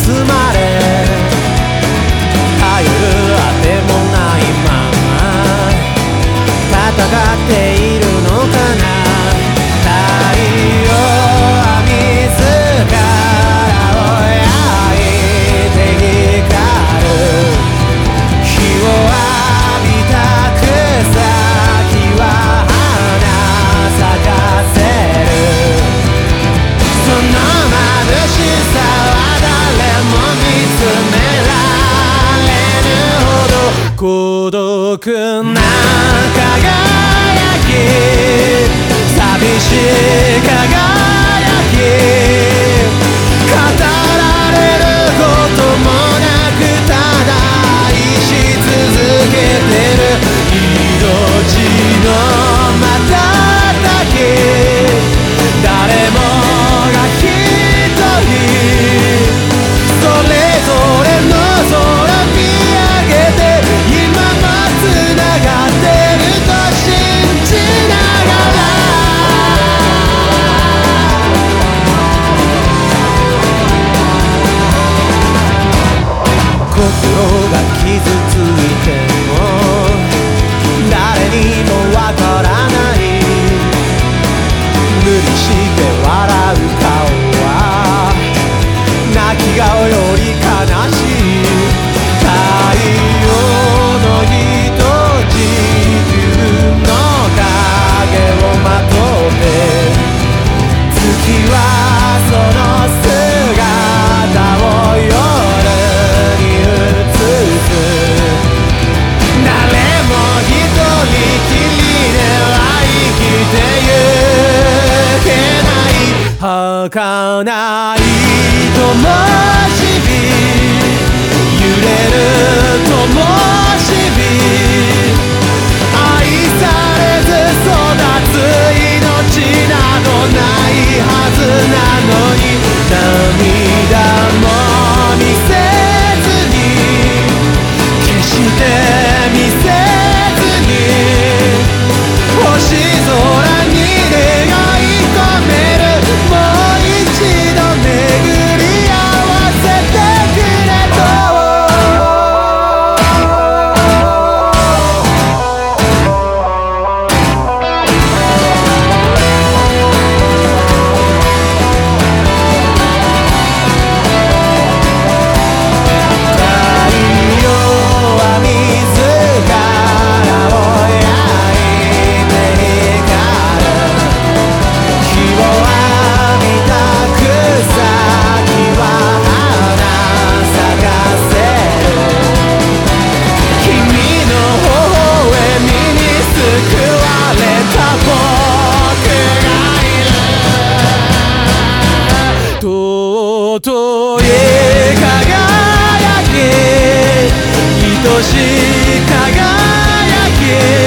包まれ頼るあてもないまま戦っているのかな。太陽は自らを焼いて光る。日を浴びた草木は花咲かせる。その眩しさは誰も見つめられぬほど孤独な輝き、寂しい輝き、語られることもなくただ愛し続けてる。命の瞬き、誰もが一人それぞれの空見上げて今もつながってると信じながら心が傷ついても誰にもわからない。無理して笑う顔は泣き顔より悲しい。太陽のひと地球の影をまとって月はその姿を夜に映す。誰も一人きりでは生きてゆけない。儚い灯火、揺れる灯火、愛されず育つ命などないはずなのに、涙も見せずに決して見せずに星空に願い込める。もう一度巡り合わせてくれと。太陽は自らを焼いて光る。日を浴びた草木は花咲かせる。君の微笑みに救われた僕がいる。尊い輝き、愛しい輝き、